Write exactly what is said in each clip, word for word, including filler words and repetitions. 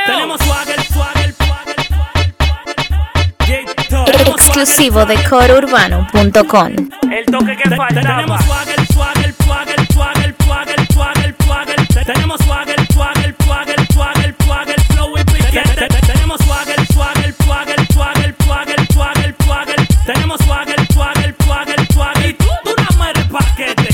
Tenemos swagger, swagger, swagger, exclusivo de coro urbano punto com. El toque que faltaba. Tenemos swagger, swagger, swagger, swagger, swagger, swagger, swagger. Tenemos swagger, swagger, swagger, swagger, swagger, flow y piquete. Tenemos swagger, swagger, swagger, swagger, swagger, swagger, swagger. Tenemos swagger, swagger, swagger, swagger. Y tú, tú no me eres paquete.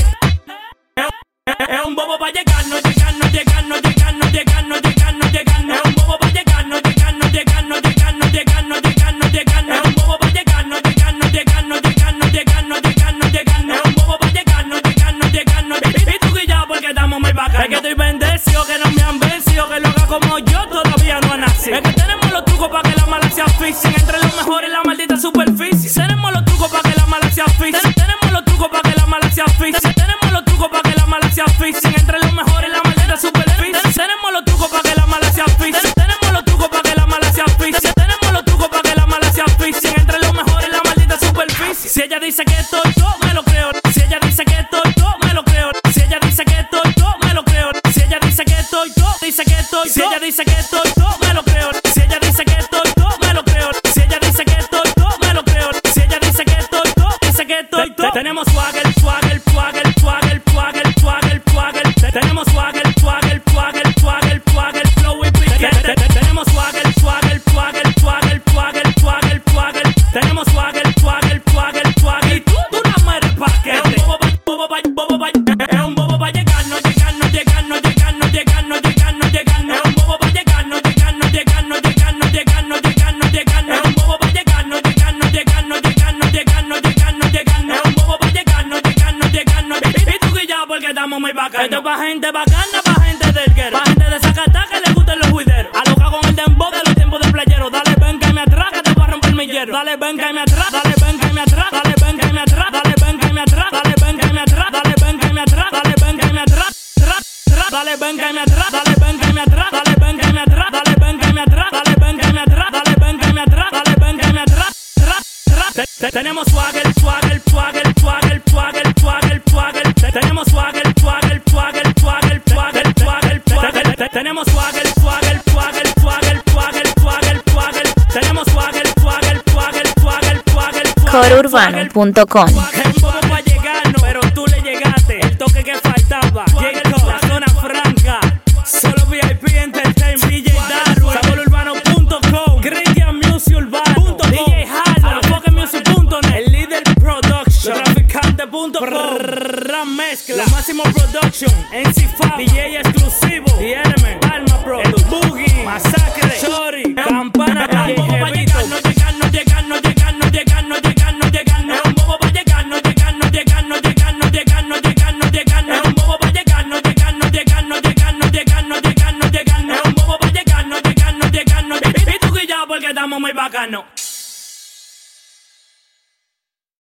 Es un bobo para llegar, no llegar, no llegar, no llegar, no llegar, no llegar, no llegar. Es un bobo para llegar, no llegar, no llegar, no llegar, no llegar, no llegar, no llegar. Es un bobo para llegar, no llegar, no llegar, no llegar, no llegar, no llegar, no llegar. Es un bobo para llegar, no llegar, no llegar, no llegar. Y tú guillado porque estamos muy bacanos. Es que estoy bendecido, que no me han vencido, que lo haga como yo todavía no ha nacido. Es que tenemos los trucos para que la mala se asfixien. Entre los mejores la maldita superficie. Tenemos los trucos para que la mala se asfixien. Tenemos los trucos para que la mala se asfixien. Tenemos los trucos para que la mala se asfixien. Entre los mejores la maldita superficie. Tenemos los trucos para que la mala se asfixien. Tenemos los trucos para que la mala se asfixien. Tenemos los trucos para que la mala se asfixien. Entre los mejores la maldita superficie. Si ella dice que esto yo me lo creo. Si ella dice que esto yo me lo creo. Si ella dice que esto yo me lo creo. Si ella dice que esto yo dice que esto si ella dice que esto yo me lo creo. Si ella dice que esto yo me lo creo. Si ella dice que esto yo me lo creo. Si ella dice que esto yo dice que esto yo. Tenemos swagger, swagger, swagger, swagger, swagger, swagger, swagger. Tenemos swagger, swagger, swagger, swagger, swagger, flow y piquete. Tenemos swagger, swagger, swagger, swagger, swagger, swagger, swagger. Tenemos swagger, swagger, swagger, swagger. Y tú, tú no me eres paquete. Es un bobo pa, bobo pa, bobo pa. Es un bobo pa llegar, no llegar, no llegar, no llegar, no llegar, no llegar, no llegar. Es un bobo pa llegar, no llegar, no llegar, no llegar, no llegar, no llegar, no llegar. Es un bobo pa llegar, no llegar, no llegar, no llegar, no llegar, no llegar, no llegar. Es un bobo pa llegar, no llegar, no llegar, no llegar. Y tú guillado porque estamos muy bacanos. Esto es pa' gente bacana, pa' gente del guero, pa' gente de Zacatá que le gusten los juideros. Aloca con el dembow de los tiempos de playero. Dale ven que me atraca, te va a romper mi hierro. Dale ven que me atraca, dale ven que me atraca, dale ven que me atraca, dale ven que me atraca, dale ven que me atraca, dale ven que me atraca, dale ven que me atraca, dale ven que me atraca, dale ven que me atraca, dale ven que me atraca, dale ven que me atraca, dale ven que me atraca, dale ven que me atraca, dale ven que me atraca. Tenemos swagger, swagger, swagger, swagger, swagger, swagger, swagger. Tenemos swagger, swagger, swagger, swagger, swagger, swagger, swagger. Tenemos swagger, swagger, swagger, swagger, swagger, swagger, swagger. Tenemos swagger, swagger, swagger, swagger, swagger, coro urbano punto com. Un bobo pa' llegarnos, pero tú le llegaste. El toque que faltaba. Jacob, la zona franca. Solo V I P Entertainment. D J Darwin. sabor urbano punto com. Christian Music Urbano. D J Halo. Music punto net. El líder production. Traficante punto com. Ram mezcla. La máximo production. N C Fab. D J exclusivo. The Element. Palma Pro. El Boogie. Masacre. Shorty. Campana. Un bobo pa' llegar, no llegar, no llegar, no llegar, no llegar, no llegar, no llegar. Es un bobo pa' llegar, no llegar, no llegar, no llegar, no llegar, no llegar, no llegar. Es un bobo pa' llegar, no llegar, no llegar, no llegar, no llegar, no llegar, no llegar. Es un bobo pa' llegar, no llegar, no llegar, no llegar. Y tú guillado porque estamos muy bacanos.